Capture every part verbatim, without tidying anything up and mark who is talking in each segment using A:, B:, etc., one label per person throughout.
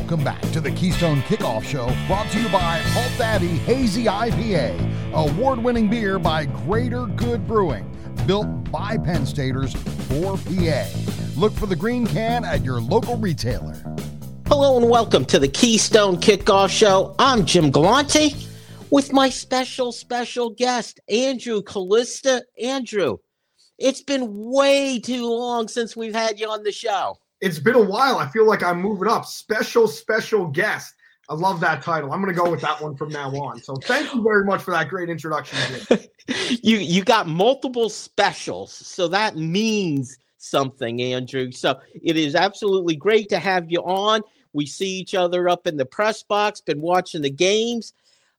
A: Welcome back to the Keystone Kickoff Show, brought to you by Halt Daddy Hazy I P A, award-winning beer by Greater Good Brewing, built by Penn Staters for P A. Look for the green can at your local retailer.
B: Hello and welcome to the Keystone Kickoff Show. I'm Jim Galante with my special, special guest, Andrew Callista. Andrew, it's been way too long since we've had you on the show.
C: It's been a while. I feel like I'm moving up. Special, special guest. I love that title. I'm going to go with that one from now on. So thank you very much for that great introduction.
B: you you got multiple specials, so that means something, Andrew. So it is absolutely great to have you on. We see each other up in the press box, been watching the games.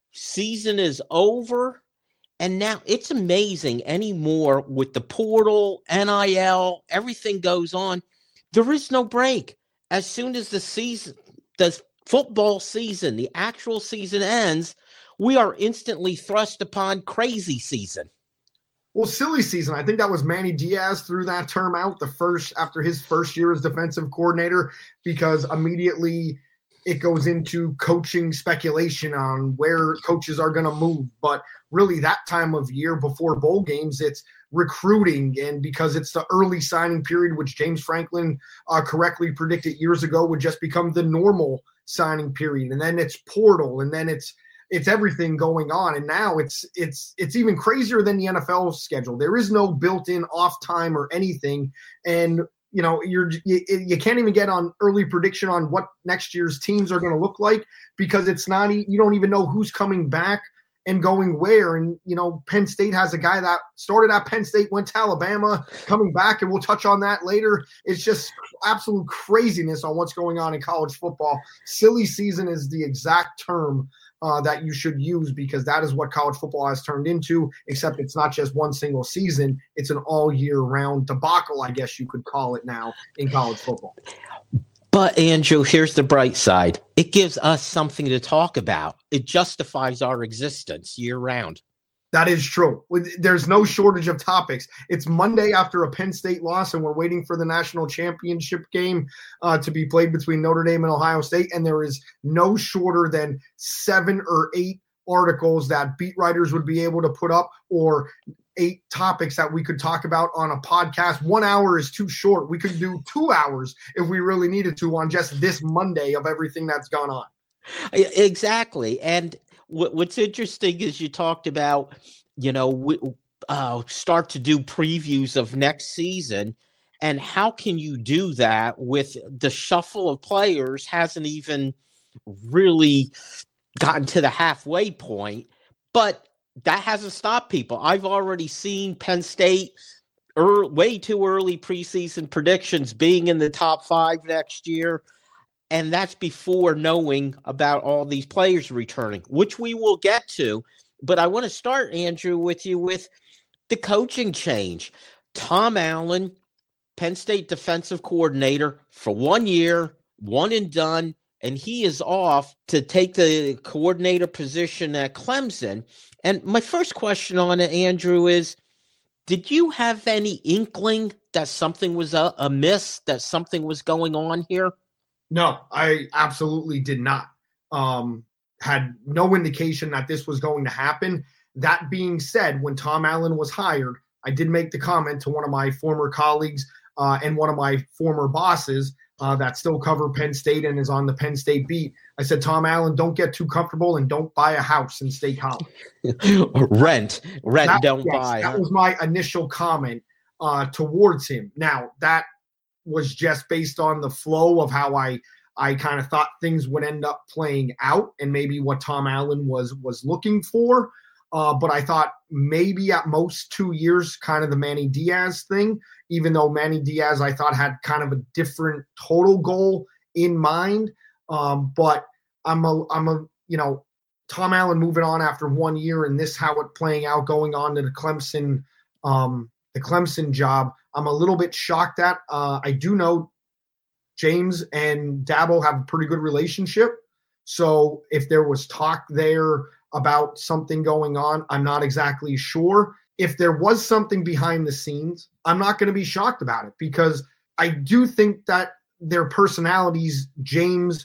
B: Season is over. And now it's amazing anymore with the portal, N I L, everything goes on. There is no break. As soon as the season, the football season, the actual season ends, we are instantly thrust upon crazy season.
C: Well, silly season. I think that was Manny Diaz threw that term out the first after his first year as defensive coordinator, because immediately it goes into coaching speculation on where coaches are going to move. But really that time of year before bowl games, it's recruiting. And because it's the early signing period, which James Franklin uh, correctly predicted years ago would just become the normal signing period. And then it's portal, and then it's it's everything going on. And now it's it's it's even crazier than the N F L schedule. There is no built-in off time or anything. And you know, you're you, you can't even get on early prediction on what next year's teams are going to look like, because it's not, you don't even know who's coming back and going where. And, you know, Penn State has a guy that started at Penn State, went to Alabama, coming back, and we'll touch on that later. It's just absolute craziness on what's going on in college football. Silly season is the exact term Uh, that you should use, because that is what college football has turned into, except it's not just one single season. It's an all year round debacle, I guess you could call it now, in college football.
B: But Andrew, here's the bright side. It gives us something to talk about. It justifies our existence year round.
C: That is true. There's no shortage of topics. It's Monday after a Penn State loss, and we're waiting for the national championship game uh, to be played between Notre Dame and Ohio State. And there is no shorter than seven or eight articles that beat writers would be able to put up, or eight topics that we could talk about on a podcast. One hour is too short. We could do two hours if we really needed to on just this Monday of everything that's gone on.
B: Exactly. And what's interesting is you talked about, you know, we, uh, start to do previews of next season. And how can you do that with the shuffle of players hasn't even really gotten to the halfway point? But that hasn't stopped people. I've already seen Penn State early, way too early preseason predictions being in the top five next year. And that's before knowing about all these players returning, which we will get to. But I want to start, Andrew, with you with the coaching change. Tom Allen, Penn State defensive coordinator for one year, one and done, and he is off to take the coordinator position at Clemson. And my first question on it, Andrew, is did you have any inkling that something was uh, amiss, that something was going on here?
C: No, I absolutely did not. Um, had no indication that this was going to happen. That being said, when Tom Allen was hired, I did make the comment to one of my former colleagues uh, and one of my former bosses uh, that still cover Penn State and is on the Penn State beat. I said, Tom Allen, don't get too comfortable and don't buy a house in State College.
B: rent, rent,
C: that,
B: don't
C: yes,
B: buy.
C: That
B: huh?
C: was my initial comment uh, towards him. Now, that was just based on the flow of how I I kind of thought things would end up playing out, and maybe what Tom Allen was was looking for. Uh, but I thought maybe at most two years, kind of the Manny Diaz thing, even though Manny Diaz I thought had kind of a different total goal in mind. Um, but I'm a I'm a you know Tom Allen moving on after one year, and this how it playing out going on to the Clemson um, the Clemson job. I'm a little bit shocked at. Uh, I do know James and Dabo have a pretty good relationship. So if there was talk there about something going on, I'm not exactly sure. If there was something behind the scenes, I'm not going to be shocked about it, because I do think that their personalities, James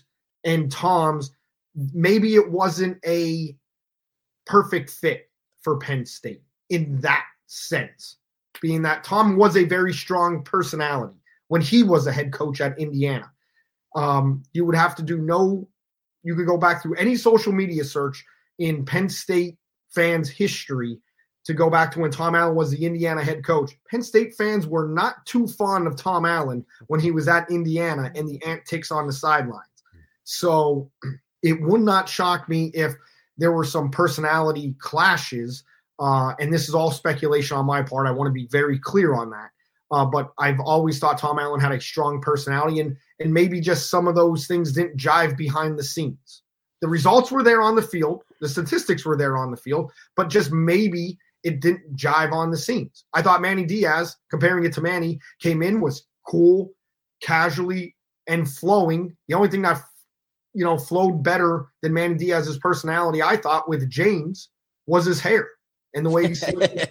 C: and Tom's, maybe it wasn't a perfect fit for Penn State in that sense, being that Tom was a very strong personality when he was a head coach at Indiana. Um, you would have to do no, you could go back through any social media search in Penn State fans' history to go back to when Tom Allen was the Indiana head coach. Penn State fans were not too fond of Tom Allen when he was at Indiana and the antics on the sidelines. So it would not shock me if there were some personality clashes, uh, and this is all speculation on my part. I want to be very clear on that. Uh, but I've always thought Tom Allen had a strong personality, and and maybe just some of those things didn't jive behind the scenes. The results were there on the field. The statistics were there on the field, but just maybe it didn't jive on the scenes. I thought Manny Diaz, comparing it to Manny, came in, was cool, casually, and flowing. The only thing that, you know, flowed better than Manny Diaz's personality, I thought, with James, was his hair and the way he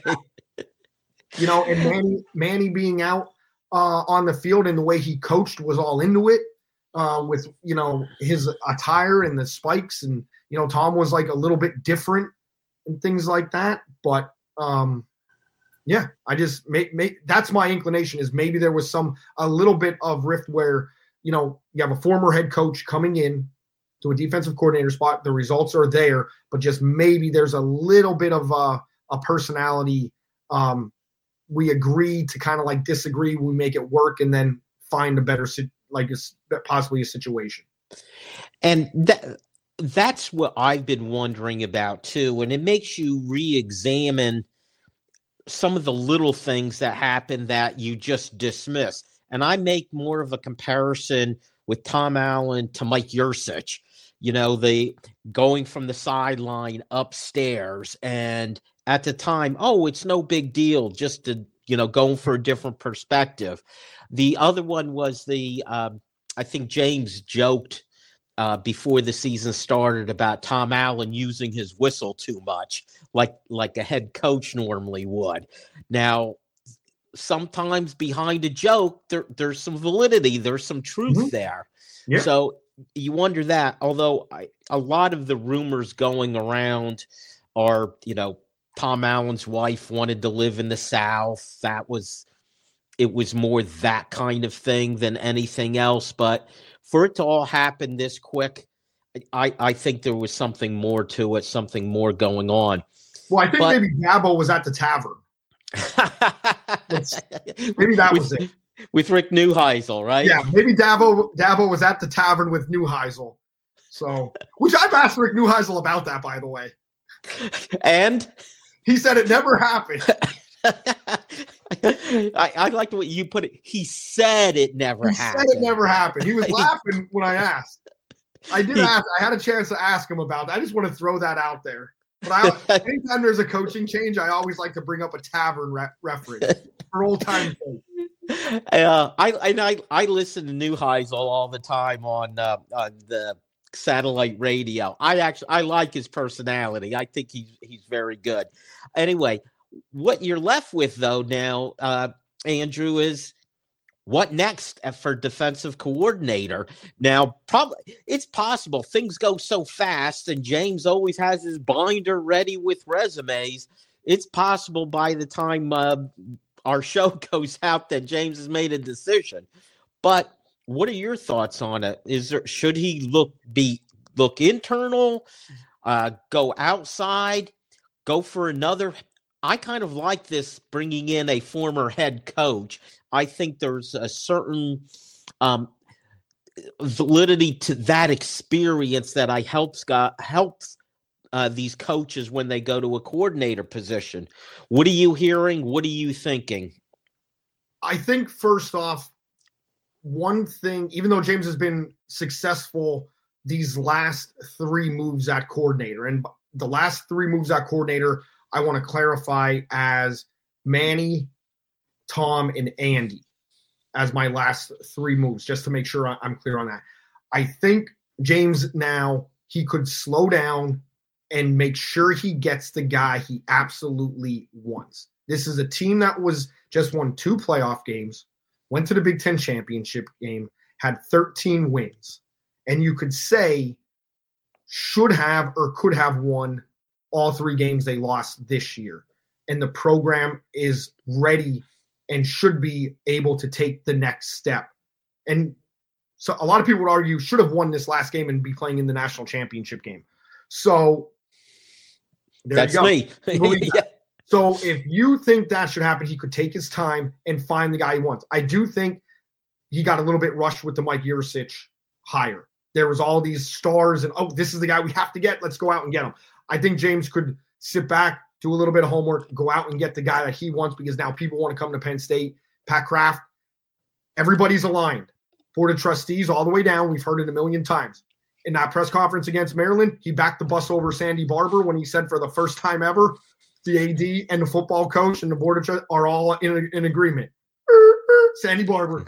C: you know, and Manny, Manny being out uh, on the field and the way he coached was all into it uh, with, you know, his attire and the spikes. And, you know, Tom was like a little bit different and things like that. But, um, yeah, I just make, make that's my inclination, is maybe there was some a little bit of rift where, you know, you have a former head coach coming in to a defensive coordinator spot. The results are there, but just maybe there's a little bit of a, a personality. Um, we agree to kind of like disagree. We make it work and then find a better, like a, possibly a situation.
B: And that, that's what I've been wondering about too. And it makes you re-examine some of the little things that happen that you just dismiss. And I make more of a comparison with Tom Allen to Mike Yurcich, you know, the going from the sideline upstairs. And at the time, oh, it's no big deal, just to, you know, going for a different perspective. The other one was the, um, I think James joked uh, before the season started about Tom Allen using his whistle too much, like like a head coach normally would. Now, sometimes behind a joke, there, there's some validity, there's some truth mm-hmm. there. Yeah. So you wonder that, although I, a lot of the rumors going around are, you know, Tom Allen's wife wanted to live in the South. That was, it was more that kind of thing than anything else. But for it to all happen this quick, I, I think there was something more to it, something more going on.
C: Well, I think but, maybe Dabo was at the tavern. Maybe that
B: with,
C: was it.
B: With Rick Neuheisel, right?
C: Yeah, maybe Dabo Dabo was at the tavern with Neuheisel. So, which I've asked Rick Neuheisel about that, by the way.
B: And
C: he said it never happened.
B: I, I like the way you put it. He said it never
C: he
B: happened.
C: He said it never happened. He was laughing when I asked. I did ask. I had a chance to ask him about that. I just want to throw that out there. But I, anytime there's a coaching change, I always like to bring up a tavern re- reference for old time's sake.
B: Uh, I, I I listen to Neuheisel all the time on uh, on the satellite radio. I actually I like his personality. I think he's he's very good. Anyway, what you're left with though now, uh, Andrew, is what next for defensive coordinator? Now, probably it's possible things go so fast, and James always has his binder ready with resumes. It's possible by the time uh, our show goes out that James has made a decision. But what are your thoughts on it? Is there should he look be look internal, uh, go outside, go for another? I kind of like this bringing in a former head coach. I think there's a certain um, validity to that experience that I helps got helps uh, these coaches when they go to a coordinator position. What are you hearing? What are you thinking?
C: I think first off, one thing, even though James has been successful these last three moves at coordinator, and the last three moves at coordinator, I want to clarify as Manny, Tom, and Andy as my last three moves, just to make sure I'm clear on that. I think James now, he could slow down and make sure he gets the guy he absolutely wants. This is a team that was just won two playoff games, went to the Big Ten championship game, had thirteen wins. and you could say should have or could have won all three games they lost this year. And the program is ready and should be able to take the next step. And so a lot of people would argue should have won this last game and be playing in the national championship game. So there
B: That's
C: you go.
B: me.
C: Yeah. So if you think that should happen, he could take his time and find the guy he wants. I do think he got a little bit rushed with the Mike Yurcich hire. There was all these stars and, oh, this is the guy we have to get. Let's go out and get him. I think James could sit back, do a little bit of homework, go out and get the guy that he wants because now people want to come to Penn State. Pat Kraft, everybody's aligned. Board of Trustees all the way down. We've heard it a million times. In that press conference against Maryland, he backed the bus over Sandy Barber when he said for the first time ever, the A D and the football coach and the board of trustees are all in, in agreement. Sandy Barber.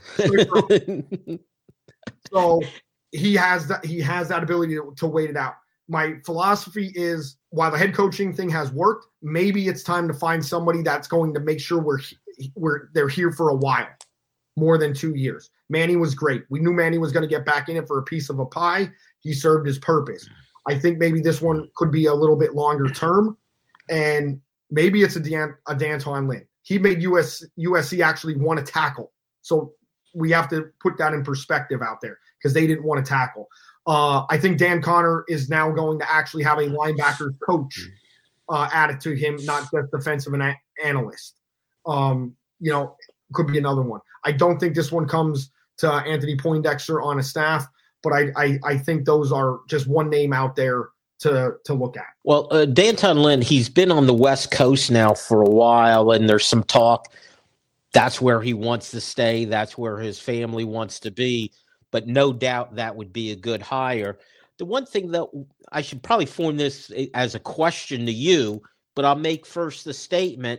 C: So he has that. He has that ability to, to wait it out. My philosophy is, while the head coaching thing has worked, maybe it's time to find somebody that's going to make sure we're we're they're here for a while, more than two years. Manny was great. We knew Manny was going to get back in it for a piece of a pie. He served his purpose. I think maybe this one could be a little bit longer term, and maybe it's a Dan a D'Anton Lynn. He made U S U S C actually want to tackle, so we have to put that in perspective out there because they didn't want to tackle. Uh, I think Dan Connor is now going to actually have a linebacker coach uh, added to him, not just defensive an- analyst. Um, you know, could be another one. I don't think this one comes to Anthony Poindexter on a staff, but I, I, I think those are just one name out there to to look at.
B: Well, uh, D'Anton Lynn, he's been on the West Coast now for a while, and there's some talk that's where he wants to stay. That's where his family wants to be. But no doubt that would be a good hire. The one thing that I should probably form this as a question to you, but I'll make first the statement.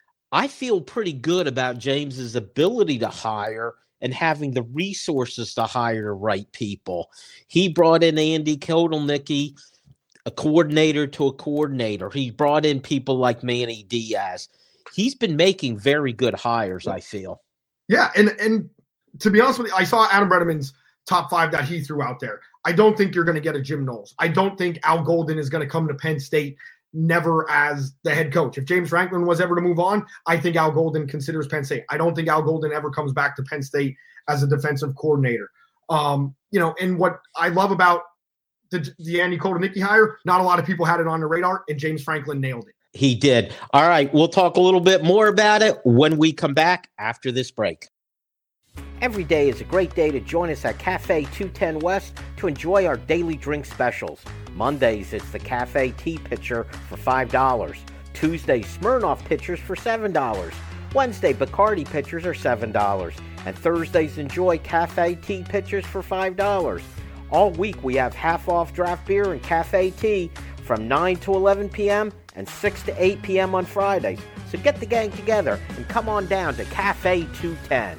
B: I feel pretty good about James's ability to hire and having the resources to hire the right people. He brought in Andy Kotelnicki, a coordinator to a coordinator. He brought in people like Manny Diaz. He's been making very good hires, I feel.
C: Yeah, and and to be honest with you, I saw Adam Bredemann's top five that he threw out there. I don't think you're going to get a Jim Knowles. I don't think Al Golden is going to come to Penn State never as the head coach. If James Franklin was ever to move on, I think Al Golden considers Penn State. I don't think Al Golden ever comes back to Penn State as a defensive coordinator. Um, you know, and what I love about the, the Andy Kotelnicki hire, not a lot of people had it on the radar, and James Franklin nailed it.
B: He did. All right, we'll talk a little bit more about it when we come back after this break. Every day is a great day to join us at Cafe two ten West to enjoy our daily drink specials. Mondays, it's the Cafe Tea Pitcher for five dollars. Tuesday, Smirnoff Pitchers for seven dollars. Wednesday, Bacardi Pitchers are seven dollars. And Thursdays, enjoy Cafe Tea Pitchers for five dollars. All week, we have half-off draft beer and cafe tea from nine to eleven p.m. and six to eight p.m. on Fridays. So get the gang together and come on down to Cafe two ten.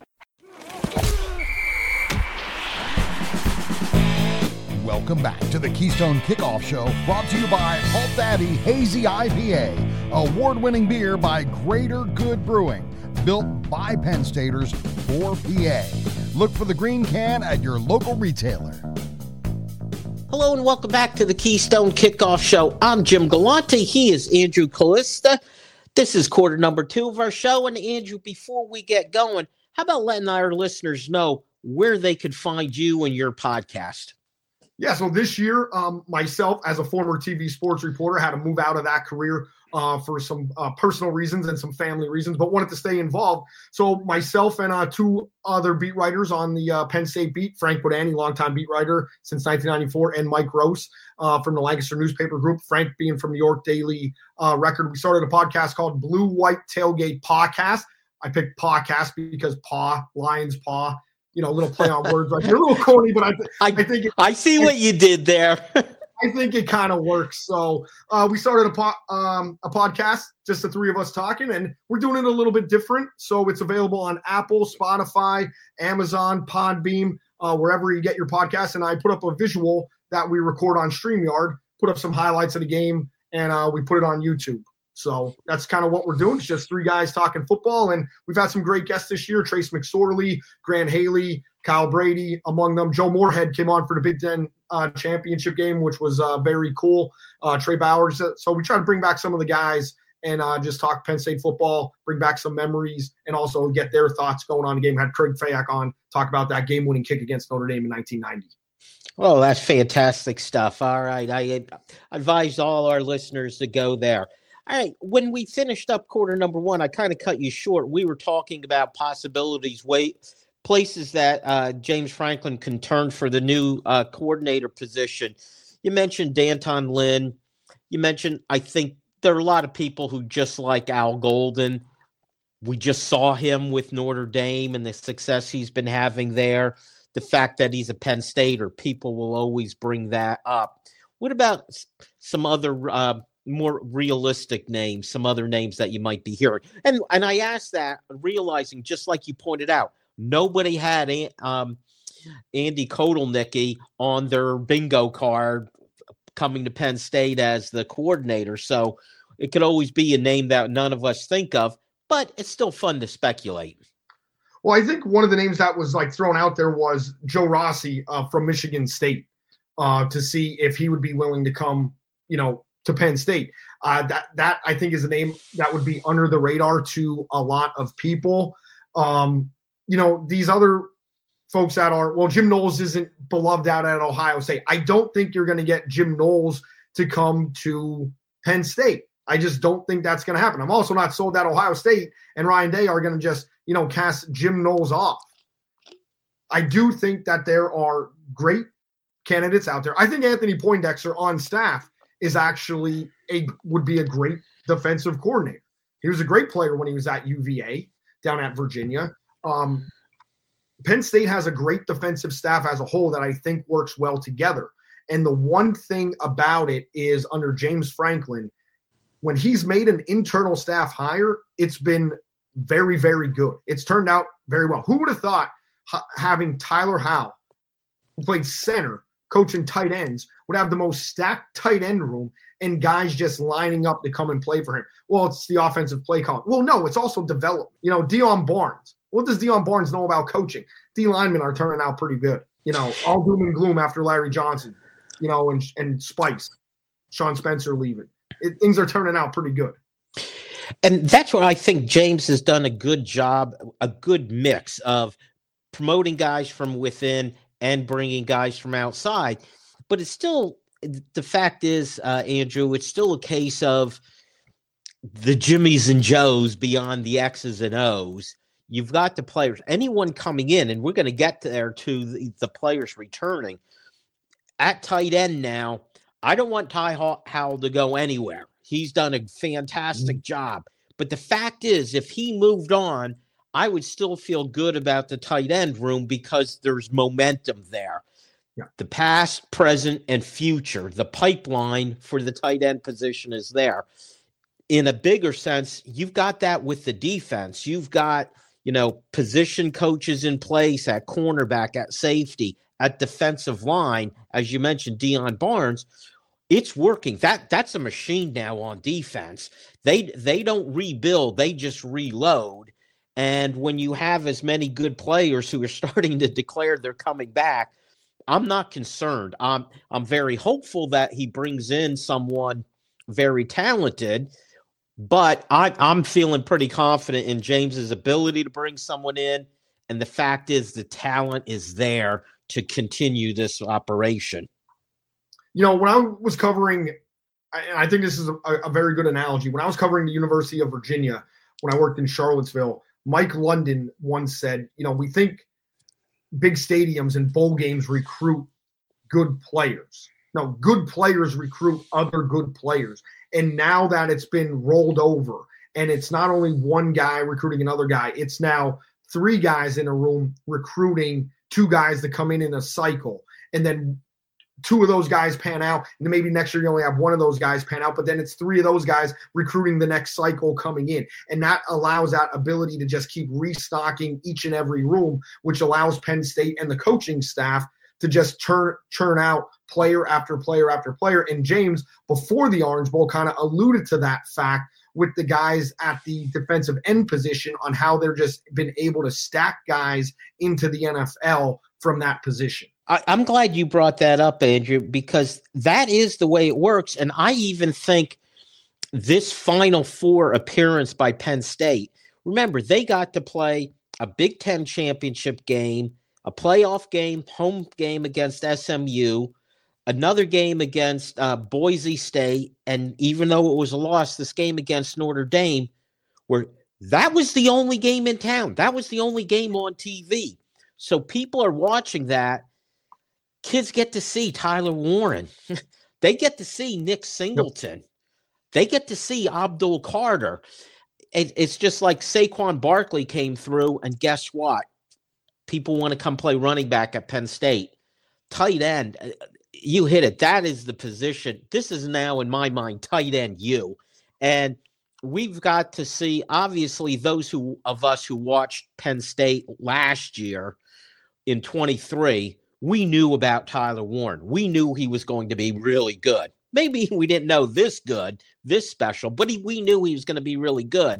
A: Welcome back to the Keystone Kickoff Show, brought to you by Halt Daddy Hazy I P A, award-winning beer by Greater Good Brewing, built by Penn Staters for P A. Look for the green can at your local retailer.
B: Hello and welcome back to the Keystone Kickoff Show. I'm Jim Galante. He is Andrew Callista. This is quarter number two of our show. And Andrew, before we get going, how about letting our listeners know where they could find you and your podcast?
C: Yeah, so this year, um, myself, as a former T V sports reporter, had to move out of that career uh, for some uh, personal reasons and some family reasons, but wanted to stay involved. So myself and uh, two other beat writers on the uh, Penn State beat, Frank Bodani, longtime beat writer since nineteen ninety-four, and Mike Gross uh, from the Lancaster newspaper group, Frank being from New York Daily uh, Record. We started a podcast called Blue White Tailgate Podcast. I picked podcast because paw, lion's paw. You know, a little play on words. Like, they're a little corny, but I, th-
B: I,
C: I think it,
B: I see what you did there.
C: I think it kind of works. So uh, we started a po- um, a podcast, just the three of us talking, and we're doing it a little bit different. So it's available on Apple, Spotify, Amazon, Podbeam, uh, wherever you get your podcasts. And I put up a visual that we record on StreamYard, put up some highlights of the game, and uh, we put it on YouTube. So that's kind of what we're doing. It's just three guys talking football, and we've had some great guests this year: Trace McSorley, Grant Haley, Kyle Brady among them. Joe Moorhead came on for the Big Ten uh, championship game, which was uh, very cool. Uh, Trey Bowers. So we try to bring back some of the guys and uh, just talk Penn State football, bring back some memories, and also get their thoughts going on the game. Had Craig Fayak on, talk about that game-winning kick against Notre Dame in nineteen ninety.
B: Oh, that's fantastic stuff. All right. I advise all our listeners to go there. All right. When we finished up quarter number one, I kind of cut you short. We were talking about possibilities, wait, places that uh, James Franklin can turn for the new uh, coordinator position. You mentioned D'Anton Lynn. You mentioned, I think there are a lot of people who just like Al Golden. We just saw him with Notre Dame and the success he's been having there. The fact that he's a Penn Stater, people will always bring that up. What about some other uh, more realistic names, some other names that you might be hearing? And and I asked that realizing, just like you pointed out, nobody had um, Andy Kotelnicki on their bingo card coming to Penn State as the coordinator. So it could always be a name that none of us think of, but it's still fun to speculate.
C: Well, I think one of the names that was like thrown out there was Joe Rossi uh, from Michigan State uh, to see if he would be willing to come, you know, to Penn State. Uh, that that I think is a name that would be under the radar to a lot of people. Um, you know, these other folks that are, well, Jim Knowles isn't beloved out at Ohio State. I don't think you're going to get Jim Knowles to come to Penn State. I just don't think that's going to happen. I'm also not sold that Ohio State and Ryan Day are going to just, you know, cast Jim Knowles off. I do think that there are great candidates out there. I think Anthony Poindexter on staff is actually a would be a great defensive coordinator. He was a great player when he was at U V A down at Virginia. Um, Penn State has a great defensive staff as a whole that I think works well together. And the one thing about it is under James Franklin, when he's made an internal staff hire, it's been very, very good. It's turned out very well. Who would have thought ha- having Tyler Howe, who played center, coaching tight ends, would have the most stacked tight end room and guys just lining up to come and play for him? Well, it's the offensive play call. Well, no, it's also development. You know, Deion Barnes. What does Deion Barnes know about coaching? D linemen are turning out pretty good. You know, all doom and gloom after Larry Johnson, you know, and, and Spice, Sean Spencer leaving. It, things are turning out pretty good.
B: And that's where I think James has done a good job, a good mix of promoting guys from within and bringing guys from outside. But it's still, the fact is, uh, Andrew, it's still a case of the Jimmies and Joes beyond the X's and O's. You've got the players, anyone coming in, and we're going to get there to the, the players returning. At tight end now, I don't want Ty Howell to go anywhere. He's done a fantastic job. But the fact is, if he moved on, I would still feel good about the tight end room because there's momentum there.
C: Yeah.
B: The past, present, and future, the pipeline for the tight end position is there. In a bigger sense, you've got that with the defense. You've got, you know, position coaches in place at cornerback, at safety, at defensive line. As you mentioned, Deion Barnes. It's working. That that's a machine now on defense. They they don't rebuild, they just reload. And when you have as many good players who are starting to declare they're coming back, I'm not concerned. I'm I'm very hopeful that he brings in someone very talented, but I, I'm feeling pretty confident in James's ability to bring someone in. And the fact is, the talent is there to continue this operation.
C: You know, when I was covering, and I think this is a, a very good analogy, when I was covering the University of Virginia, when I worked in Charlottesville, Mike London once said, you know, we think big stadiums and bowl games recruit good players. No, good players recruit other good players. And now that it's been rolled over, and it's not only one guy recruiting another guy, it's now three guys in a room recruiting two guys that come in in a cycle. And then two of those guys pan out, and maybe next year you only have one of those guys pan out, but then it's three of those guys recruiting the next cycle coming in. And that allows that ability to just keep restocking each and every room, which allows Penn State and the coaching staff to just turn churn out player after player after player. And James, before the Orange Bowl, kind of alluded to that fact with the guys at the defensive end position on how they're just been able to stack guys into the N F L from that position.
B: I, I'm glad you brought that up, Andrew, because that is the way it works. And I even think this Final Four appearance by Penn State, remember, they got to play a Big Ten championship game, a playoff game, home game against S M U, another game against uh, Boise State, and even though it was a loss, this game against Notre Dame, where that was the only game in town. That was the only game on T V. So people are watching that. Kids get to see Tyler Warren. They get to see Nick Singleton. Yep. They get to see Abdul Carter. It, it's just like Saquon Barkley came through, and guess what? People want to come play running back at Penn State. Tight end, you hit it. That is the position. This is now, in my mind, tight end you. And we've got to see, obviously, those who of us who watched Penn State last year in twenty-three, we knew about Tyler Warren. We knew he was going to be really good. Maybe we didn't know this good, this special, but he, we knew he was going to be really good.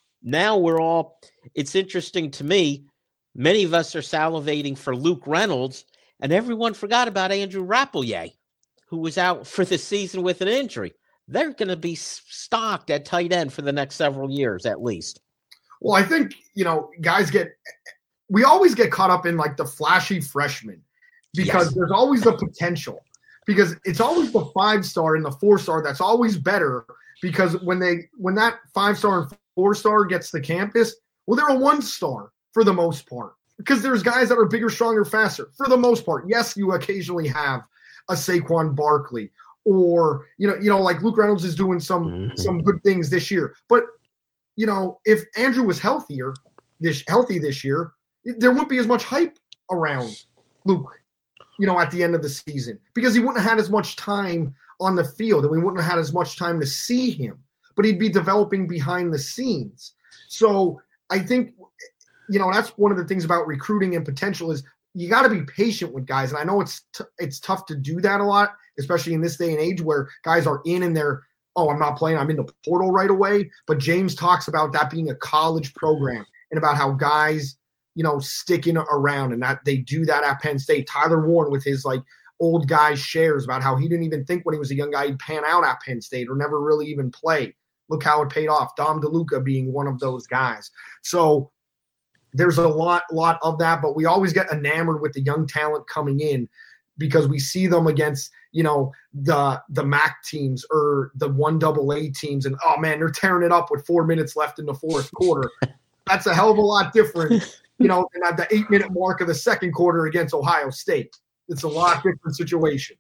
B: Now we're all, it's interesting to me, many of us are salivating for Luke Reynolds, and everyone forgot about Andrew Rappleyea, who was out for the season with an injury. They're going to be stocked at tight end for the next several years, at least.
C: Well, I think, you know, guys get, we always get caught up in like the flashy freshmen because yes. there's always the potential. Because it's always the five-star and the four-star that's always better, because when they when that five-star and four-star gets to campus, well, they're a one-star for the most part. Because there's guys that are bigger, stronger, faster for the most part. Yes, you occasionally have a Saquon Barkley, or you know, you know, like Luke Reynolds is doing some mm-hmm. some good things this year. But you know, if Andrew was healthier this healthy this year, there wouldn't be as much hype around Luke, you know, at the end of the season, because he wouldn't have had as much time on the field and we wouldn't have had as much time to see him, but he'd be developing behind the scenes. So I think, you know, that's one of the things about recruiting and potential is you got to be patient with guys. And I know it's, t- it's tough to do that a lot, especially in this day and age where guys are in and they're, oh, I'm not playing, I'm in the portal right away. But James talks about that being a college program and about how guys, you know, sticking around, and that they do that at Penn State. Tyler Warren with his like old guy shares about how he didn't even think when he was a young guy he'd pan out at Penn State or never really even play. Look how it paid off. Dom DeLuca being one of those guys. So there's a lot, lot of that, but we always get enamored with the young talent coming in because we see them against, you know, the the M A C teams or the one double A teams, and oh man, they're tearing it up with four minutes left in the fourth quarter. That's a hell of a lot different. You know, and at the eight-minute mark of the second quarter against Ohio State. It's a lot different situation.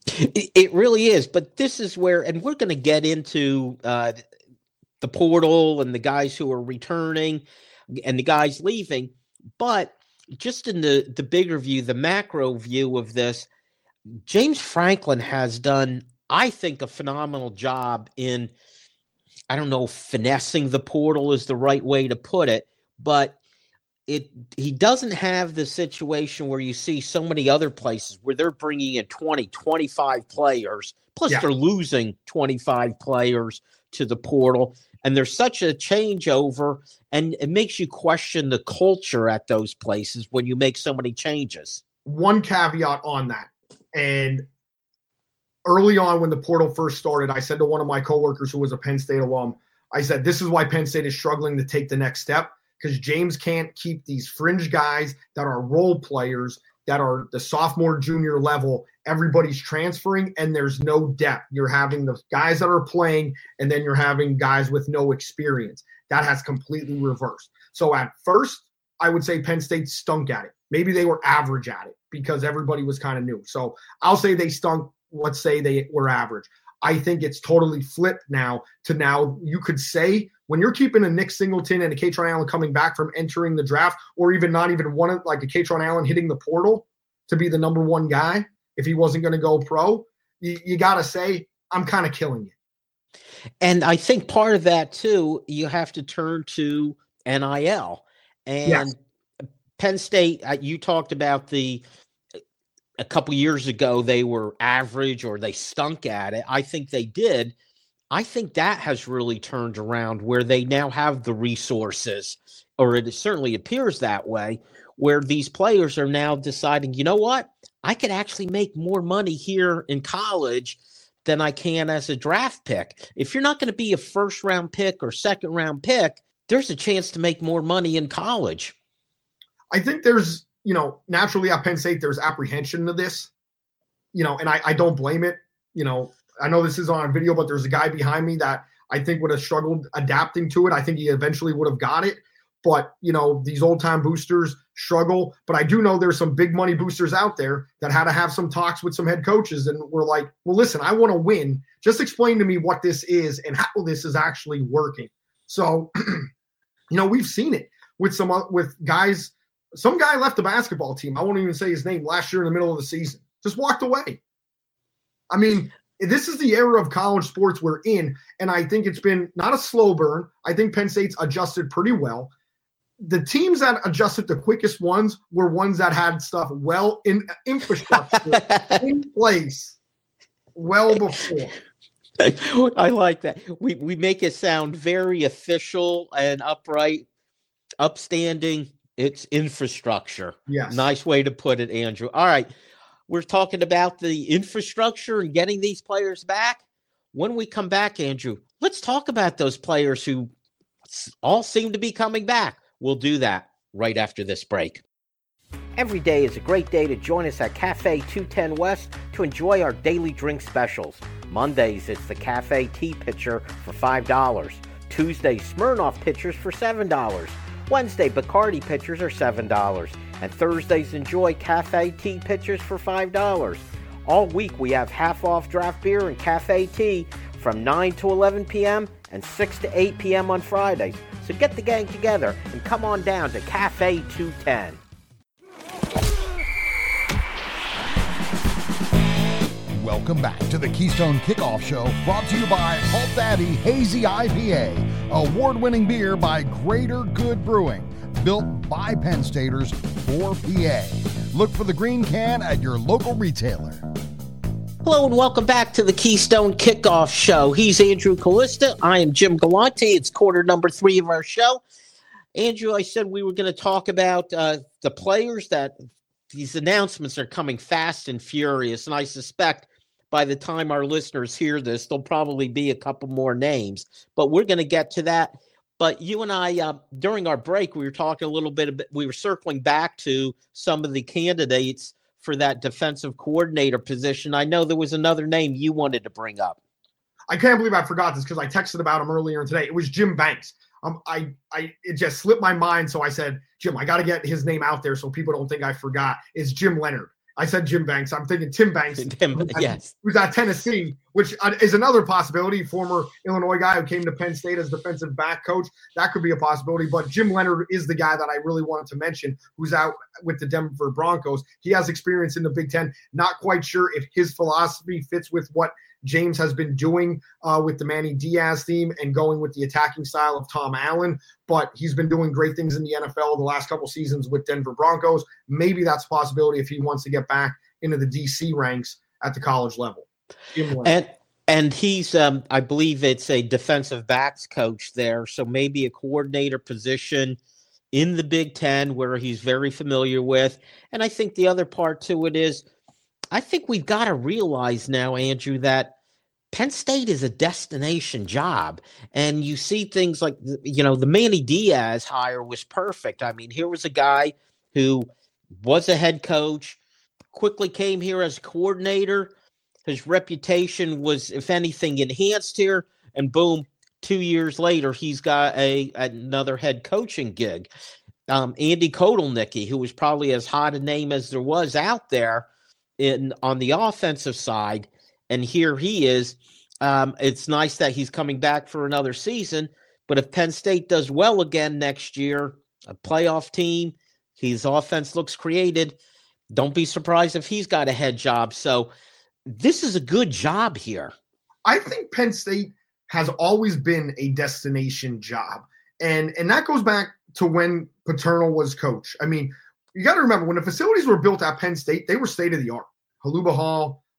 B: It really is. But this is where, and we're going to get into uh, the portal and the guys who are returning and the guys leaving. But just in the, the bigger view, the macro view of this, James Franklin has done, I think, a phenomenal job in, I don't know, finessing the portal is the right way to put it, but It he doesn't have the situation where you see so many other places where they're bringing in twenty, twenty-five players, plus yeah. they're losing twenty-five players to the portal. And there's such a changeover, and it makes you question the culture at those places when you make so many changes.
C: One caveat on that, and early on when the portal first started, I said to one of my coworkers who was a Penn State alum, I said, this is why Penn State is struggling to take the next step. Because James can't keep these fringe guys that are role players, that are the sophomore, junior level. Everybody's transferring, and there's no depth. You're having the guys that are playing, and then you're having guys with no experience. That has completely reversed. So at first, I would say Penn State stunk at it. Maybe they were average at it because everybody was kind of new. So I'll say they stunk. Let's say they were average. I think it's totally flipped now to now you could say when you're keeping a Nick Singleton and a Katron Allen coming back from entering the draft, or even not even one of like a Katron Allen hitting the portal to be the number one guy, if he wasn't going to go pro, you, you got to say, I'm kind of killing it.
B: And I think part of that too, you have to turn to N I L. And yes. Penn State, you talked about the, a couple years ago, they were average or they stunk at it. I think they did. I think that has really turned around where they now have the resources, or it certainly appears that way, where these players are now deciding, you know what, I could actually make more money here in college than I can as a draft pick. If you're not going to be a first round pick or second round pick, there's a chance to make more money in college.
C: I think there's, you know, naturally at Penn State, there's apprehension to this, you know, and I, I don't blame it. You know, I know this is on a video, but there's a guy behind me that I think would have struggled adapting to it. I think he eventually would have got it. But, you know, these old-time boosters struggle. But I do know there's some big money boosters out there that had to have some talks with some head coaches and were like, well, listen, I want to win. Just explain to me what this is and how this is actually working. So, you know, we've seen it with some with guys. Some guy left the basketball team. I won't even say his name last year in the middle of the season. Just walked away. I mean, this is the era of college sports we're in, and I think it's been not a slow burn. I think Penn State's adjusted pretty well. The teams that adjusted the quickest ones were ones that had stuff well in infrastructure in place well before.
B: I like that. We we make it sound very official and upright, upstanding. It's infrastructure.
C: Yes.
B: Nice way to put it, Andrew. All right. We're talking about the infrastructure and getting these players back. When we come back, Andrew, let's talk about those players who all seem to be coming back. We'll do that right after this break. Every day is a great day to join us at Cafe two ten West to enjoy our daily drink specials. Mondays, it's the Cafe Tea Pitcher for five dollars. Tuesday, Smirnoff Pitchers for seven dollars. Wednesday, Bacardi Pitchers are seven dollars. And Thursdays, enjoy Cafe Tea Pitchers for five dollars. All week, we have half-off draft beer and cafe tea from nine to eleven p.m. and six to eight p.m. on Fridays. So get the gang together and come on down to Cafe two ten.
A: Welcome back to the Keystone Kickoff Show, brought to you by Halt Daddy Hazy I P A, award-winning beer by Greater Good Brewing, built by Penn Staters for P A. Look for the green can at your local retailer.
B: Hello and welcome back to the Keystone Kickoff Show. He's Andrew Callista. I am Jim Galante. It's quarter number three of our show. Andrew, I said we were going to talk about uh, the players that these announcements are coming fast and furious, and I suspect by the time our listeners hear this, there'll probably be a couple more names, but we're going to get to that. But you and I, uh, during our break, we were talking a little bit, we were circling back to some of the candidates for that defensive coordinator position. I know there was another name you wanted to bring up.
C: I can't believe I forgot this because I texted about him earlier today. It was Jim Banks. Um, I, I, it just slipped my mind. So I said, Jim, I got to get his name out there so people don't think I forgot. It's Jim Leonard. I said Jim Banks. I'm thinking Tim Banks,
B: Tim,
C: who's,
B: yes.
C: at, who's at Tennessee, which is another possibility. Former Illinois guy who came to Penn State as defensive back coach. That could be a possibility. But Jim Leonard is the guy that I really wanted to mention, who's out with the Denver Broncos. He has experience in the Big Ten. Not quite sure if his philosophy fits with what James has been doing uh, with the Manny Diaz team and going with the attacking style of Tom Allen, but he's been doing great things in the N F L the last couple seasons with Denver Broncos. Maybe that's a possibility if he wants to get back into the D C ranks at the college level.
B: And and he's, um, I believe it's a defensive backs coach there, so maybe a coordinator position in the Big Ten where he's very familiar with. And I think the other part to it is, I think we've got to realize now, Andrew, that Penn State is a destination job. And you see things like, you know, the Manny Diaz hire was perfect. I mean, here was a guy who was a head coach, quickly came here as a coordinator. His reputation was, if anything, enhanced here. And boom, two years later, he's got a another head coaching gig. Um, Andy Kotelnicki, who was probably as hot a name as there was out there in on the offensive side, and here he is. Um, it's nice that he's coming back for another season, but if Penn State does well again next year, a playoff team, his offense looks created, don't be surprised if he's got a head job. So this is a good job here.
C: I think Penn State has always been a destination job, and and that goes back to when Paterno was coach. I mean, you got to remember, when the facilities were built at Penn State, they were state-of-the-art. Haluba Hall,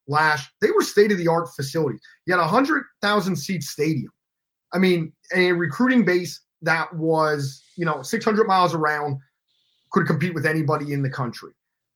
C: Lash, they were state-of-the-art facilities. You had a one hundred thousand seat stadium. I mean, a recruiting base that was, you know, six hundred miles around, could compete with anybody in the country.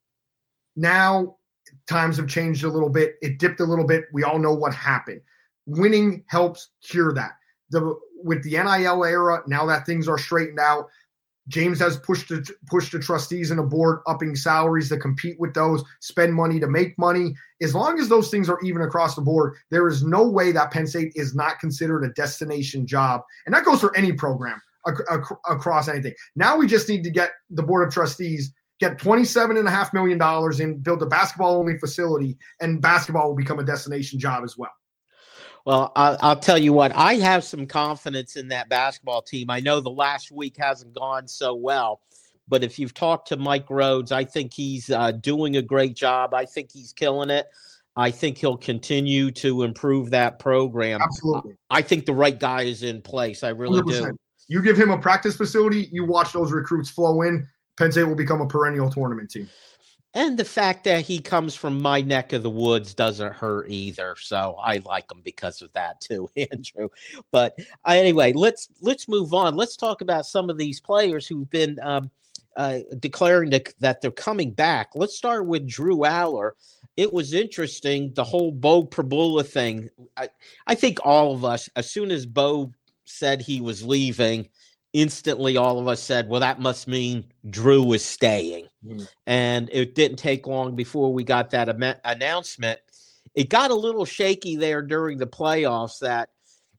C: Now, times have changed a little bit. It dipped a little bit. We all know what happened. Winning helps cure that. The, with the N I L era, now that things are straightened out, James has pushed the, pushed the trustees and the board, upping salaries to compete with those, spend money to make money. As long as those things are even across the board, there is no way that Penn State is not considered a destination job. And that goes for any program ac- ac- across anything. Now we just need to get the board of trustees, get twenty-seven point five million dollars in, build a basketball-only facility, and basketball will become a destination job as well.
B: Well, I'll, I'll tell you what, I have some confidence in that basketball team. I know the last week hasn't gone so well, but if you've talked to Mike Rhodes, I think he's uh, doing a great job. I think he's killing it. I think he'll continue to improve that program.
C: Absolutely.
B: I think the right guy is in place. I really one hundred percent do.
C: You give him a practice facility, you watch those recruits flow in, Penn State will become a perennial tournament team.
B: And the fact that he comes from my neck of the woods doesn't hurt either. So I like him because of that too, Andrew. But uh, anyway, let's let's move on. Let's talk about some of these players who've been um, uh, declaring to, that they're coming back. Let's start with Drew Allar. It was interesting, the whole Bo Prabula thing. I, I think all of us, as soon as Bo said he was leaving, instantly all of us said, well, that must mean Drew is staying. Mm. And it didn't take long before we got that am- announcement. It got a little shaky there during the playoffs that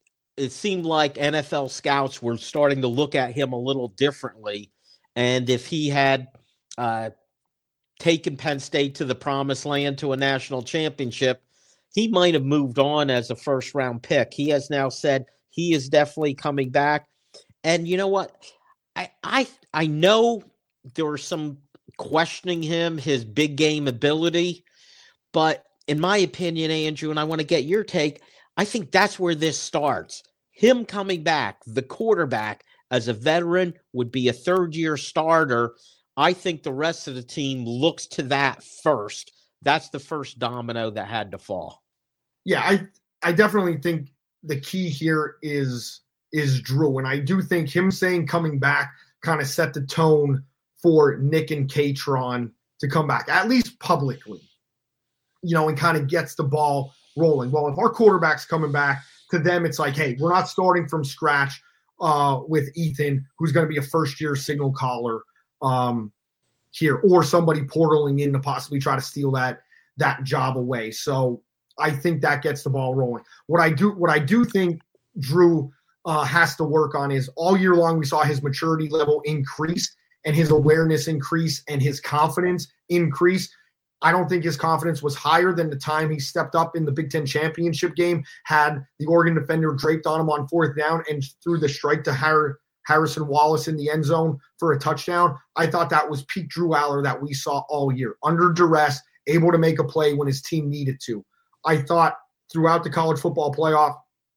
B: it seemed like N F L scouts were starting to look at him a little differently. And if he had uh, taken Penn State to the promised land to a national championship, he might have moved on as a first round pick. He has now said he is definitely coming back. And you know what? I, I I know there were some questioning him, his big game ability, but in my opinion, Andrew, and I want to get your take, I think that's where this starts. Him coming back, the quarterback, as a veteran, would be a third-year starter. I think the rest of the team looks to that first. That's the first domino that had to fall.
C: Yeah, I I definitely think the key here is – is Drew. And I do think him saying coming back kind of set the tone for Nick and Katron to come back, at least publicly, you know, and kind of gets the ball rolling. Well, if our quarterback's coming back, to them it's like, hey, we're not starting from scratch uh, with Ethan, who's going to be a first-year signal caller um, here, or somebody portaling in to possibly try to steal that that job away. So I think that gets the ball rolling. What I do, what I do think Drew Uh, has to work on is all year long we saw his maturity level increase and his awareness increase and his confidence increase. I don't think his confidence was higher than the time he stepped up in the Big Ten championship game, had the Oregon defender draped on him on fourth down and threw the strike to Har- Harrison Wallace in the end zone for a touchdown. I thought that was peak Drew Allar that we saw all year, under duress, able to make a play when his team needed to. I thought throughout the college football playoff,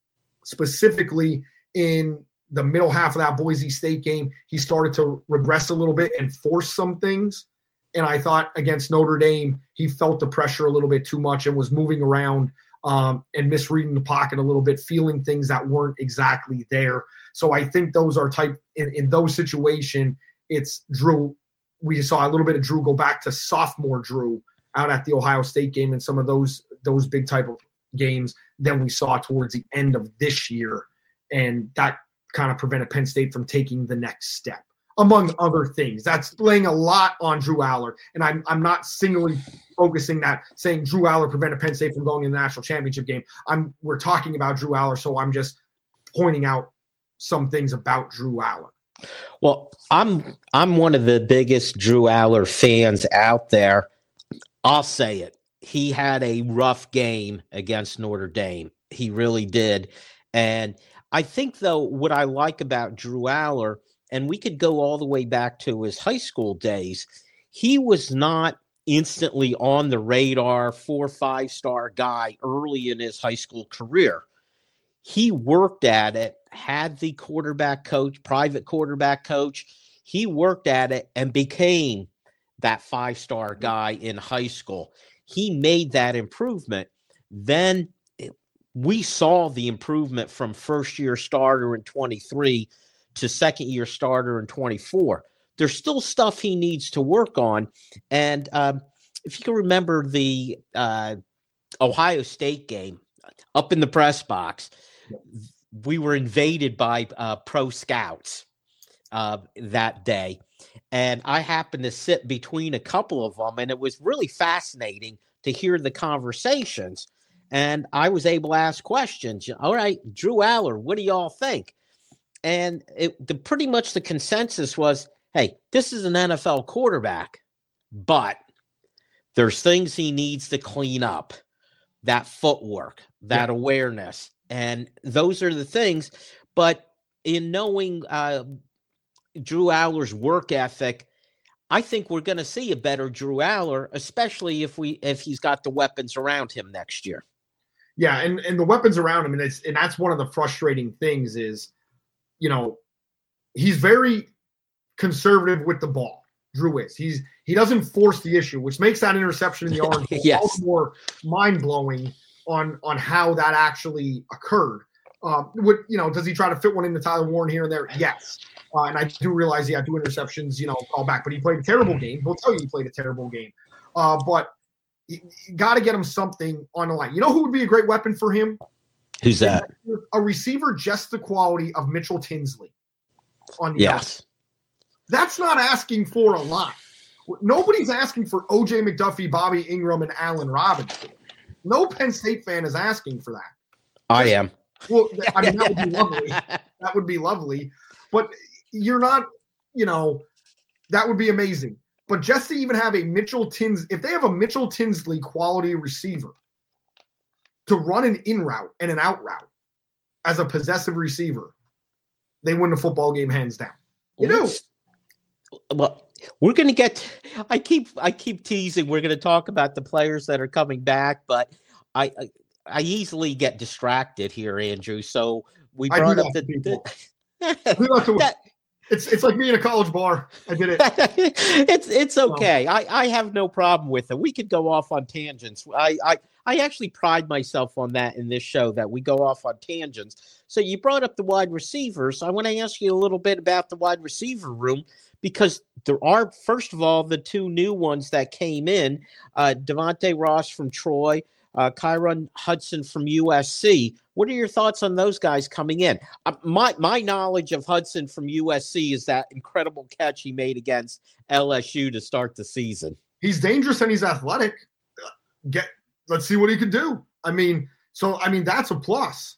C: specifically in the middle half of that Boise State game, he started to regress a little bit and force some things. And I thought against Notre Dame, he felt the pressure a little bit too much and was moving around um, and misreading the pocket a little bit, feeling things that weren't exactly there. So I think those are type in, in those situations, it's Drew. We saw a little bit of Drew go back to sophomore Drew out at the Ohio State game and some of those, those big type of games than we saw towards the end of this year. And that kind of prevented Penn State from taking the next step, among other things. That's laying a lot on Drew Allar. And I'm I'm not singly focusing that, saying Drew Allar prevented Penn State from going in the national championship game. I'm We're talking about Drew Allar, so I'm just pointing out some things about Drew Allar.
B: Well, I'm I'm one of the biggest Drew Allar fans out there. I'll say it. He had a rough game against Notre Dame. He really did. And I think, though, what I like about Drew Allar, and we could go all the way back to his high school days, he was not instantly on the radar, four, five-star guy early in his high school career. He worked at it, had the quarterback coach, private quarterback coach. He worked at it and became that five-star guy in high school. He made that improvement. then we saw the improvement from first-year starter in twenty-three to second-year starter in twenty-four. There's still stuff he needs to work on. And um, if you can remember the uh, Ohio State game, up in the press box, we were invaded by uh, pro scouts uh, that day. And I happened to sit between a couple of them, and it was really fascinating to hear the conversations. And I was able to ask questions. All right, Drew Allar, what do y'all think? And it, the pretty much the consensus was, hey, this is an N F L quarterback, but there's things he needs to clean up, that footwork, that yeah. awareness. And those are the things. But in knowing uh, Drew Allar's work ethic, I think we're going to see a better Drew Allar, especially if we if he's got the weapons around him next year.
C: Yeah, and, and the weapons around him, and it's and that's one of the frustrating things is, you know, he's very conservative with the ball. Drew is. He's he doesn't force the issue, which makes that interception in the Orange Bowl
B: yes.
C: all the more mind-blowing on on how that actually occurred. Um, would you know? Does he try to fit one into Tyler Warren here and there? Yes. Uh, and I do realize he had two interceptions, you know, call back, but he played a terrible game. He'll tell you he played a terrible game. Uh, but you, you got to get him something on the line. You know who would be a great weapon for him?
B: Who's that?
C: A receiver just the quality of Mitchell Tinsley on the
B: yes.
C: outside. That's not asking for a lot. Nobody's asking for O J McDuffie, Bobby Ingram, and Allen Robinson. No Penn State fan is asking for that.
B: I am.
C: Well, I mean, that would be lovely. That would be lovely. But you're not, you know, that would be amazing. But just to even have a Mitchell Tinsley, if they have a Mitchell Tinsley quality receiver to run an in route and an out route as a possessive receiver, they win the football game hands down. You know.
B: Well, we're going to get. I keep I keep teasing. We're going to talk about the players that are coming back, but I I, I easily get distracted here, Andrew. So we brought up the. the
C: that, it's it's like me in a college bar. I did it.
B: it's it's okay. I, I have no problem with it. We could go off on tangents. I, I I actually pride myself on that in this show, that we go off on tangents. So you brought up the wide receivers. I want to ask you a little bit about the wide receiver room, because there are, first of all, the two new ones that came in, uh, Devontae Ross from Troy, uh, Kyron Hudson from U S C. What are your thoughts on those guys coming in? Uh, my my knowledge of Hudson from U S C is that incredible catch he made against L S U to start the season.
C: He's dangerous and he's athletic. Get let's see what he can do. I mean, so I mean that's a plus.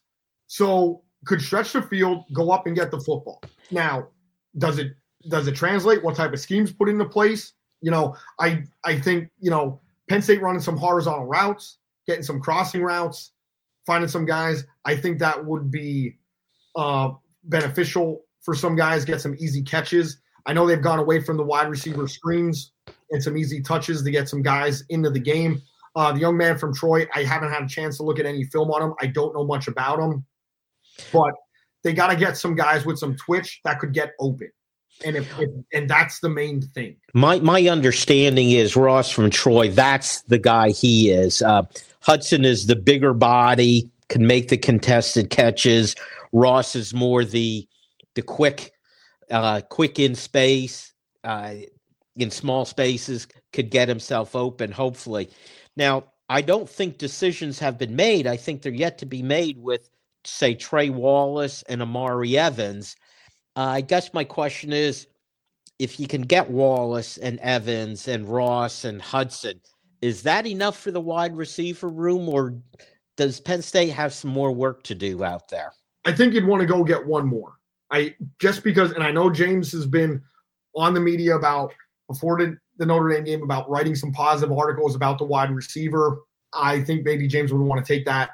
C: So could stretch the field, go up and get the football. Now, does it does it translate? What type of schemes put into place? You know, I I think, you know, Penn State running some horizontal routes, getting some crossing routes, finding some guys. I think that would be uh, beneficial for some guys, get some easy catches. I know they've gone away from the wide receiver screens and some easy touches to get some guys into the game. Uh, the young man from Troy, I haven't had a chance to look at any film on him. I don't know much about him. But they got to get some guys with some twitch that could get open. And if, if and that's the main thing. My
B: my understanding is Ross from Troy, that's the guy he is. Uh, Hudson is the bigger body, can make the contested catches. Ross is more the the quick, uh, quick in space, uh, in small spaces, could get himself open, hopefully. Now, I don't think decisions have been made. I think they're yet to be made with, say, Trey Wallace and Amari Evans. Uh, I guess my question is, if you can get Wallace and Evans and Ross and Hudson, is that enough for the wide receiver room, or does Penn State have some more work to do out there?
C: I think you'd want to go get one more. I just because, and I know James has been on the media about before the, the Notre Dame game about writing some positive articles about the wide receiver. I think maybe James would want to take that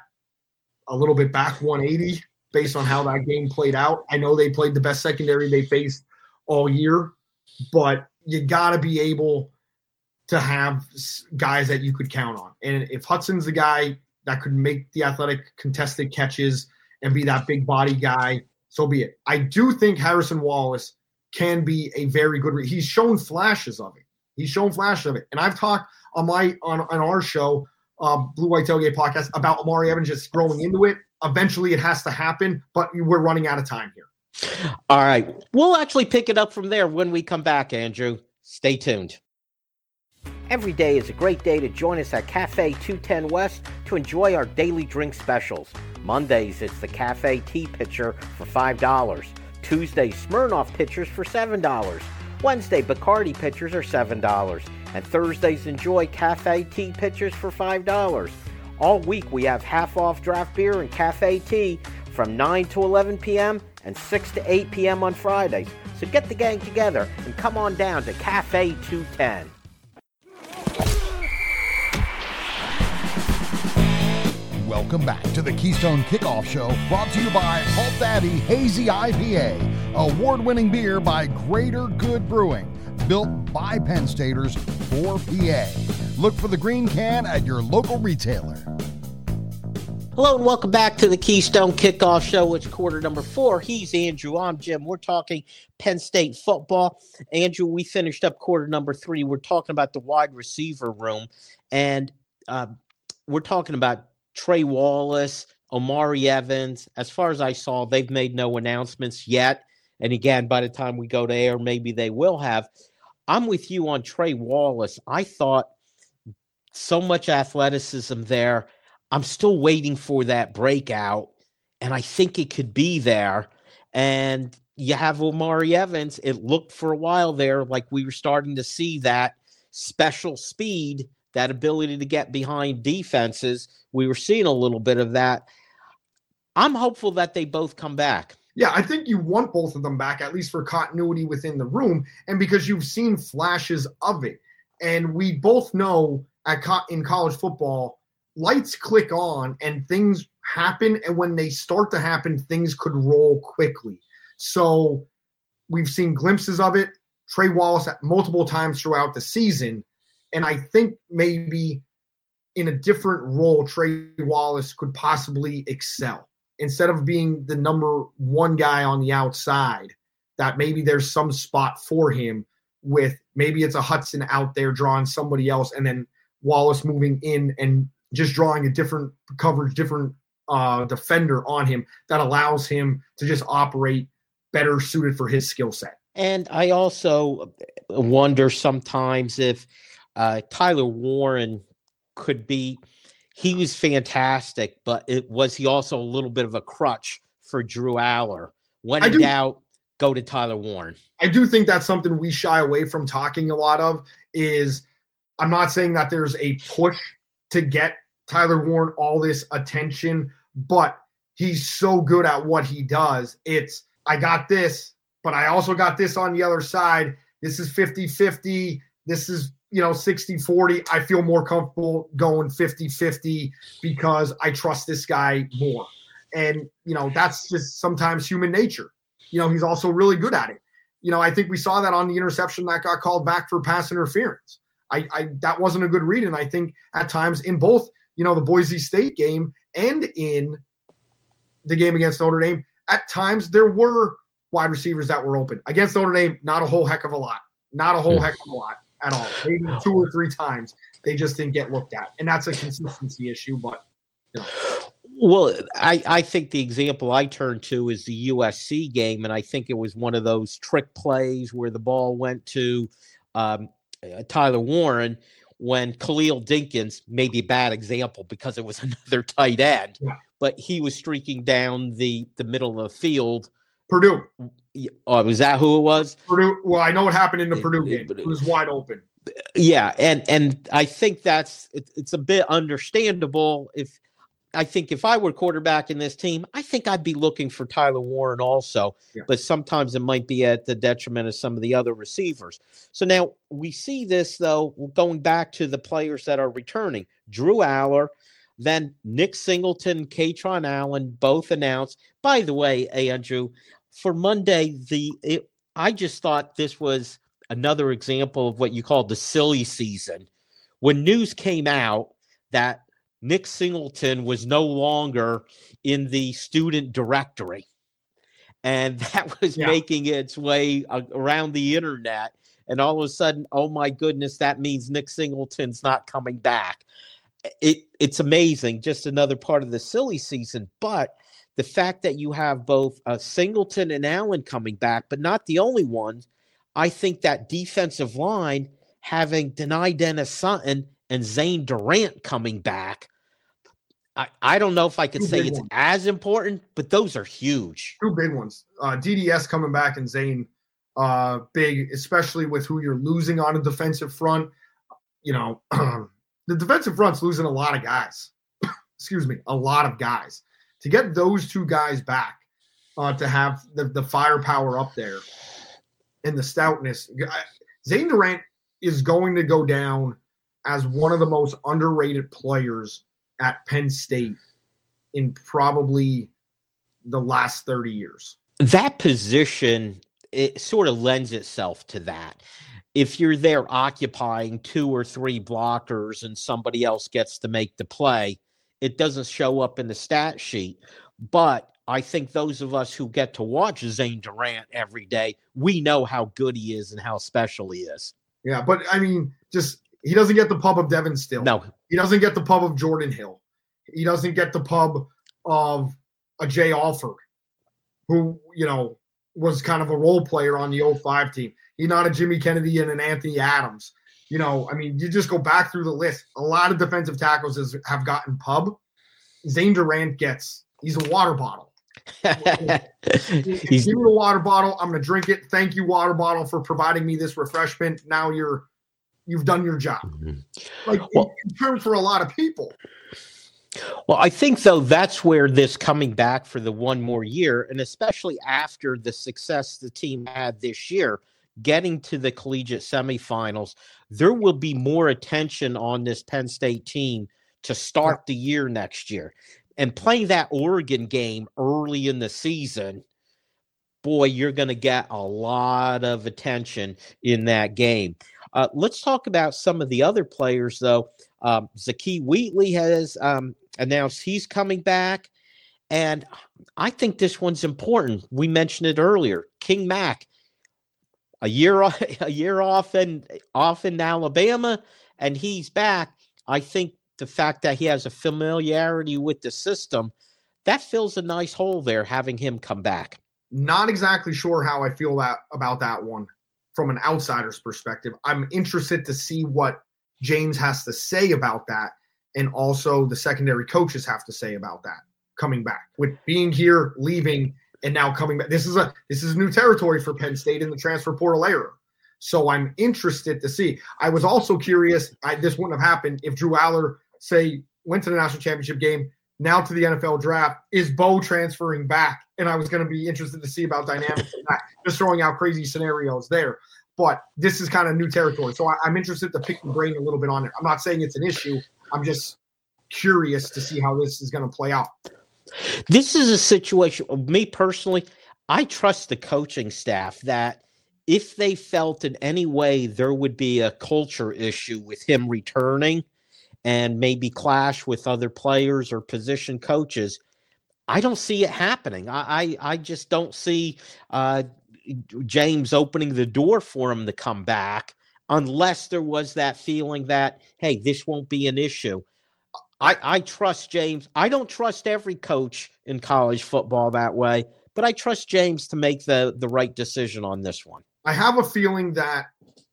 C: a little bit back one eighty based on how that game played out. I know they played the best secondary they faced all year, but you got to be able to have guys that you could count on. And if Hudson's the guy that could make the athletic contested catches and be that big body guy, so be it. I do think Harrison Wallace can be a very good re- – he's shown flashes of it. He's shown flashes of it. And I've talked on my on, on our show uh, Blue White Tailgate podcast about Amari Evans just growing into it. Eventually it has to happen, but we're running out of time here.
B: All right. We'll actually pick it up from there when we come back, Andrew. Stay tuned. Every day is a great day to join us at Cafe two ten West to enjoy our daily drink specials. Mondays, it's the Cafe Tea Pitcher for five dollars. Tuesday, Smirnoff Pitchers for seven dollars. Wednesday, Bacardi Pitchers are seven dollars. And Thursdays, enjoy Cafe Tea Pitchers for five dollars. All week, we have half-off draft beer and cafe tea from nine to eleven p.m. and six to eight p.m. on Fridays. So get the gang together and come on down to Cafe two ten.
A: Welcome back to the Keystone Kickoff Show, brought to you by Halt Daddy Hazy I P A, award-winning beer by Greater Good Brewing, built by Penn Staters for P A. Look for the green can at your local retailer.
B: Hello and welcome back to the Keystone Kickoff Show. It's quarter number four. He's Andrew. I'm Jim. We're talking Penn State football. Andrew, we finished up quarter number three. We're talking about the wide receiver room, and uh, we're talking about Trey Wallace, Omari Evans. As far as I saw, they've made no announcements yet. And again, by the time we go to air, maybe they will have. I'm with you on Trey Wallace. I thought so much athleticism there. I'm still waiting for that breakout, and I think it could be there. And you have Omari Evans. It looked for a while there like we were starting to see that special speed, that ability to get behind defenses. We were seeing a little bit of that. I'm hopeful that they both come back.
C: Yeah, I think you want both of them back, at least for continuity within the room, and because you've seen flashes of it. And we both know at co- in college football, lights click on and things happen, and when they start to happen, things could roll quickly. So we've seen glimpses of it. Trey Wallace at multiple times throughout the season, and I think maybe in a different role, Trey Wallace could possibly excel. Instead of being the number one guy on the outside, that maybe there's some spot for him with maybe it's a Hudson out there drawing somebody else, and then Wallace moving in and just drawing a different coverage, different uh, defender on him that allows him to just operate better suited for his skill set.
B: And I also wonder sometimes if uh, Tyler Warren could be – he was fantastic, but it was he also a little bit of a crutch for Drew Aller. When in doubt, go to Tyler Warren.
C: I do think that's something we shy away from talking a lot of is I'm not saying that there's a push to get Tyler Warren all this attention, but he's so good at what he does. It's, I got this, but I also got this on the other side. This is fifty-fifty. This is, you know, sixty forty. I feel more comfortable going fifty-fifty because I trust this guy more. And, you know, that's just sometimes human nature. You know, he's also really good at it. You know, I think we saw that on the interception that got called back for pass interference. I, I that wasn't a good read. And I think at times in both, you know, the Boise State game and in the game against Notre Dame, at times there were wide receivers that were open. Against Notre Dame, not a whole heck of a lot. Not a whole heck of a lot at all. Maybe two or three times they just didn't get looked at. And that's a consistency issue, but you know.
B: Well, I, I think the example I turn to is the U S C game, and I think it was one of those trick plays where the ball went to um, uh, Tyler Warren when Khalil Dinkins, maybe a bad example because it was another tight end, yeah. but he was streaking down the, the middle of the field.
C: Purdue.
B: Oh, was that who it was?
C: Purdue. Well, I know what happened in the Purdue game. It was wide open.
B: Yeah, and and I think that's it, it's a bit understandable. If I think if I were quarterback in this team, I think I'd be looking for Tyler Warren also. Yeah. But sometimes it might be at the detriment of some of the other receivers. So now we see this, though, going back to the players that are returning. Drew Aller, then Nick Singleton, Katron Allen, both announced. By the way, Andrew, for Monday, the it, I just thought this was another example of what you call the silly season. When news came out that Nick Singleton was no longer in the student directory, and that was yeah. making its way uh, around the internet. And all of a sudden, oh my goodness, that means Nick Singleton's not coming back. it it's amazing. Just another part of the silly season, but the fact that you have both uh, Singleton and Allen coming back, but not the only ones. I think that defensive line having Denai Dennis Sutton and Zane Durant coming back. I, I don't know if I could
C: Two
B: say it's
C: ones.
B: as important, but those are huge.
C: Two big ones. Uh, D D S coming back and Zane uh, big, especially with who you're losing on a defensive front. You know, the defensive front's losing a lot of guys. Excuse me, a lot of guys. To get those two guys back, uh, to have the, the firepower up there and the stoutness. Zane Durant is going to go down as one of the most underrated players at Penn State in probably the last thirty years.
B: That position, it sort of lends itself to that. If you're there occupying two or three blockers and somebody else gets to make the play, it doesn't show up in the stat sheet. But I think those of us who get to watch Zane Durant every day, we know how good he is and how special he is.
C: Yeah, but I mean, just he doesn't get the pub of Devin Still.
B: No.
C: He doesn't get the pub of Jordan Hill. He doesn't get the pub of a Jay Alford, who, you know, was kind of a role player on the oh five team. He's not a Jimmy Kennedy and an Anthony Adams. You know, I mean, you just go back through the list. A lot of defensive tackles has, have gotten pub. Zane Durant gets, he's a water bottle.
B: He's,
C: Give me a water bottle. I'm going to drink it. Thank you, water bottle, for providing me this refreshment. Now you're, you've done your job. Like,
B: well,
C: in terms for a lot of people.
B: Well, I think, though, that's where this coming back for the one more year, and especially after the success the team had this year, getting to the collegiate semifinals, there will be more attention on this Penn State team to start the year next year. And playing that Oregon game early in the season, boy, you're going to get a lot of attention in that game. Uh, let's talk about some of the other players, though. Um, Zakee Wheatley has um, announced he's coming back, and I think this one's important. We mentioned it earlier. King Mack, a year off, a year off in off in Alabama, and he's back. I think the fact that he has a familiarity with the system, that fills a nice hole there, having him come back.
C: Not exactly sure how I feel that about that one from an outsider's perspective. I'm interested to see what James has to say about that, and also the secondary coaches have to say about that coming back. With being here, leaving, and now coming back. This is a this is new territory for Penn State in the transfer portal era. So I'm interested to see. I was also curious, I, this wouldn't have happened if Drew Aller, say, went to the national championship game, now to the N F L draft. Is Bo transferring back? And I was going to be interested to see about dynamics of that, just throwing out crazy scenarios there. But this is kind of new territory. So I, I'm interested to pick the brain a little bit on it. I'm not saying it's an issue. I'm just curious to see how this is going to play out.
B: This is a situation, me personally, I trust the coaching staff that if they felt in any way there would be a culture issue with him returning and maybe clash with other players or position coaches, I don't see it happening. I I, I just don't see uh, James opening the door for him to come back unless there was that feeling that, hey, this won't be an issue. I, I trust James. I don't trust every coach in college football that way, but I trust James to make the, the right decision on this one.
C: I have a feeling that,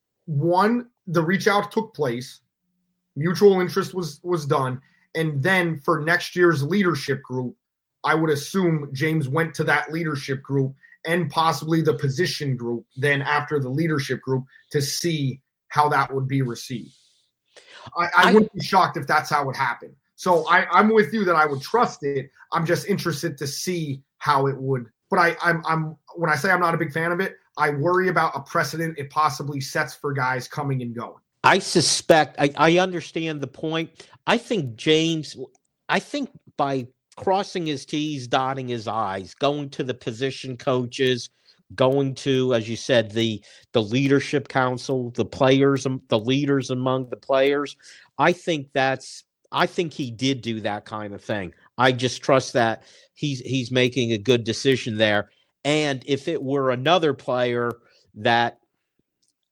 C: one, the reach out took place, mutual interest was was done, and then for next year's leadership group, I would assume James went to that leadership group and possibly the position group then after the leadership group to see how that would be received. I, I, I wouldn't be shocked if that's how it happened. So I, I'm with you that I would trust it. I'm just interested to see how it would. But I, I'm, I'm when I say I'm not a big fan of it, I worry about a precedent it possibly sets for guys coming and going.
B: I suspect, I, I understand the point. I think James, I think by crossing his T's, dotting his I's, going to the position coaches, going to, as you said, the the leadership council, the players, the leaders among the players. I think that's, I think he did do that kind of thing. I just trust that he's he's making a good decision there. And if it were another player that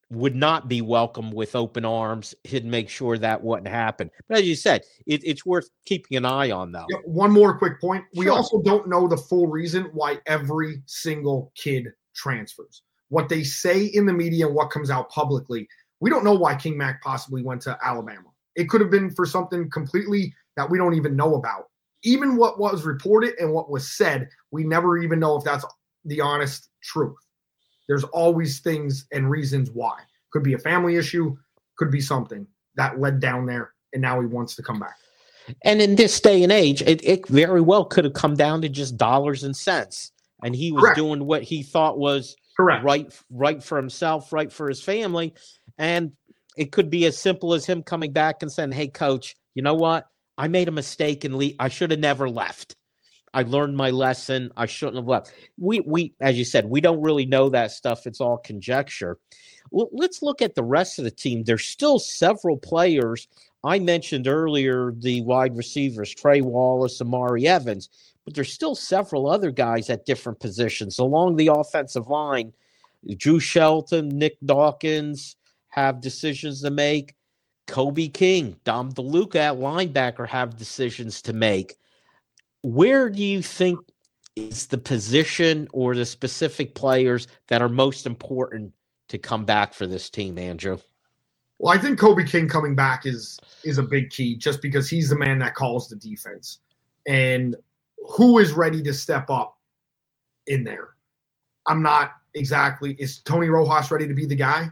B: would not be welcomed with open arms. He'd make sure that wouldn't happen. But as you said, it, it's worth keeping an eye on, though.
C: Yeah, one more quick point. We
B: Sure.
C: also don't know the full reason why every single kid transfers. What they say in the media and what comes out publicly, we don't know why King Mac possibly went to Alabama. It could have been for something completely that we don't even know about. Even what was reported and what was said, we never even know if that's the honest truth. There's always things and reasons why. Could be a family issue, could be something that led down there, and now he wants to come back.
B: And in this day and age, it, it very well could have come down to just dollars and cents. And he was
C: Correct.
B: doing what he thought was
C: Correct.
B: right, right for himself, right for his family. And it could be as simple as him coming back and saying, hey, coach, you know what? I made a mistake and le- I should have never left. I learned my lesson. I shouldn't have left. We, we, as you said, we don't really know that stuff. It's all conjecture. Well, let's look at the rest of the team. There's still several players. I mentioned earlier the wide receivers, Trey Wallace, Amari Evans, but there's still several other guys at different positions along the offensive line. Drew Shelton, Nick Dawkins have decisions to make. Kobe King, Dom DeLuca at linebacker have decisions to make. Where do you think is the position or the specific players that are most important to come back for this team, Andrew?
C: Well, I think Kobe King coming back is is a big key just because he's the man that calls the defense. And who is ready to step up in there? I'm not exactly – is Tony Rojas ready to be the guy?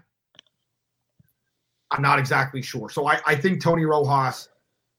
C: I'm not exactly sure. So I, I think Tony Rojas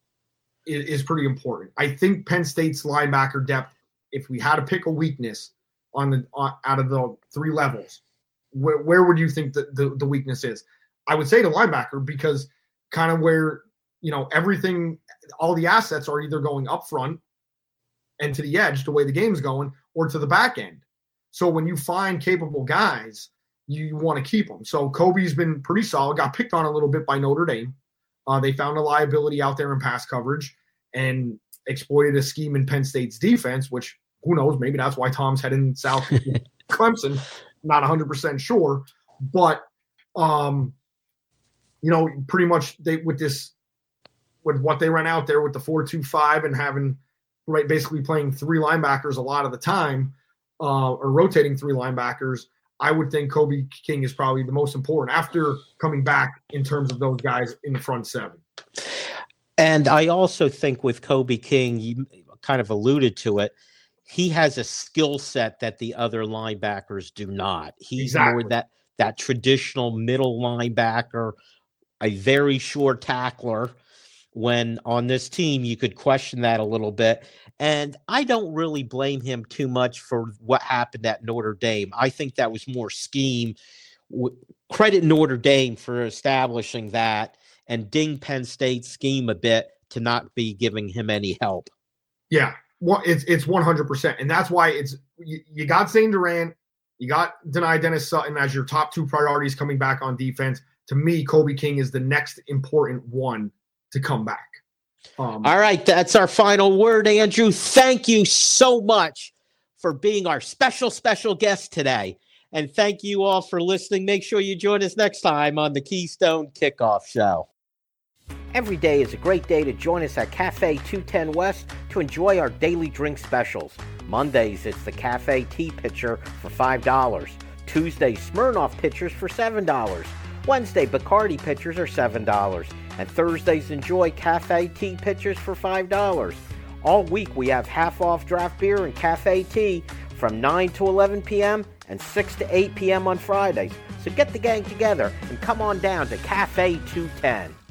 C: is, is pretty important. I think Penn State's linebacker depth, if we had to pick a weakness on the on, out of the three levels, where, where would you think the, the, the weakness is? I would say the linebacker because kind of where, you know, everything, all the assets are either going up front and to the edge, the way the game's going, or to the back end. So when you find capable guys, you, you want to keep them. So Kobe's been pretty solid, got picked on a little bit by Notre Dame. Uh, they found a liability out there in pass coverage and exploited a scheme in Penn State's defense, which who knows, maybe that's why Tom's heading south to Clemson. Not one hundred percent sure. But, um, you know, pretty much they with this, with what they ran out there with the four two five and having, right, basically playing three linebackers a lot of the time, uh, or rotating three linebackers, I would think Kobe King is probably the most important after coming back in terms of those guys in the front seven.
B: And I also think with Kobe King, you kind of alluded to it, he has a skill set that the other linebackers do not. He's
C: Exactly.
B: more that that traditional middle linebacker, a very short tackler. When on this team, you could question that a little bit. And I don't really blame him too much for what happened at Notre Dame. I think that was more scheme. Credit Notre Dame for establishing that and ding Penn State's scheme a bit to not be giving him any help.
C: Yeah, well, it's it's one hundred percent. And that's why it's you, you got Zane Durant, you got Deni Dennis Sutton as your top two priorities coming back on defense. To me, Kobe King is the next important one to come back. Um,
B: All right, that's our final word, Andrew. Thank you so much for being our special, special guest today. And thank you all for listening. Make sure you join us next time on the Keystone Kickoff Show. Every day is a great day to join us at Cafe two ten West to enjoy our daily drink specials. Mondays, it's the Cafe Tea Pitcher for five dollars. Tuesday, Smirnoff Pitchers for seven dollars. Wednesday, Bacardi Pitchers are seven dollars. And Thursdays, enjoy Cafe Tea Pitchers for five dollars. All week, we have half-off draft beer and cafe tea from nine to eleven p.m. and six to eight p.m. on Fridays. So get the gang together and come on down to Cafe two ten.